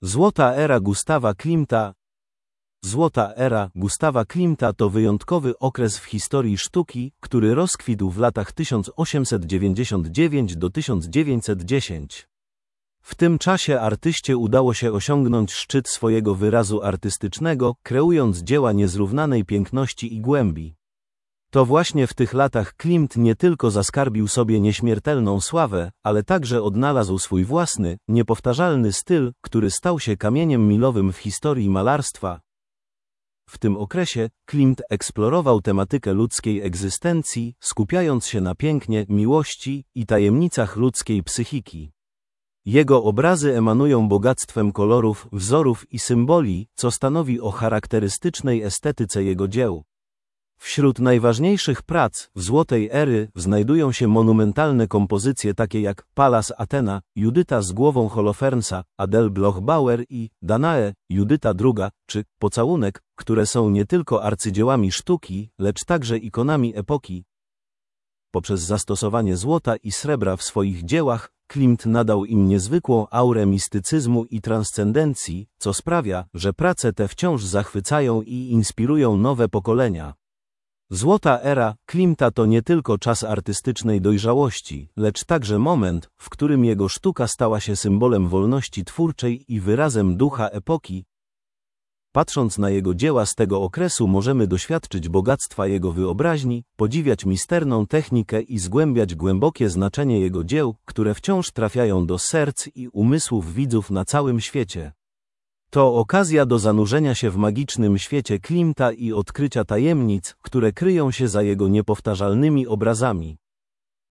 Złota era Gustawa Klimta. Złota era Gustawa Klimta to wyjątkowy okres w historii sztuki, który rozkwitł w latach 1899 do 1910. W tym czasie artyście udało się osiągnąć szczyt swojego wyrazu artystycznego, kreując dzieła niezrównanej piękności i głębi. To właśnie w tych latach Klimt nie tylko zaskarbił sobie nieśmiertelną sławę, ale także odnalazł swój własny, niepowtarzalny styl, który stał się kamieniem milowym w historii malarstwa. W tym okresie Klimt eksplorował tematykę ludzkiej egzystencji, skupiając się na pięknie, miłości i tajemnicach ludzkiej psychiki. Jego obrazy emanują bogactwem kolorów, wzorów i symboli, co stanowi o charakterystycznej estetyce jego dzieł. Wśród najważniejszych prac złotej ery znajdują się monumentalne kompozycje takie jak Palas Athena, Judyta z głową Holofernsa, Adele Bloch-Bauer i Danae, Judyta II, czy Pocałunek, które są nie tylko arcydziełami sztuki, lecz także ikonami epoki. Poprzez zastosowanie złota i srebra w swoich dziełach, Klimt nadał im niezwykłą aurę mistycyzmu i transcendencji, co sprawia, że prace te wciąż zachwycają i inspirują nowe pokolenia. Złota era Klimta to nie tylko czas artystycznej dojrzałości, lecz także moment, w którym jego sztuka stała się symbolem wolności twórczej i wyrazem ducha epoki. Patrząc na jego dzieła z tego okresu możemy doświadczyć bogactwa jego wyobraźni, podziwiać misterną technikę i zgłębiać głębokie znaczenie jego dzieł, które wciąż trafiają do serc i umysłów widzów na całym świecie. To okazja do zanurzenia się w magicznym świecie Klimta i odkrycia tajemnic, które kryją się za jego niepowtarzalnymi obrazami.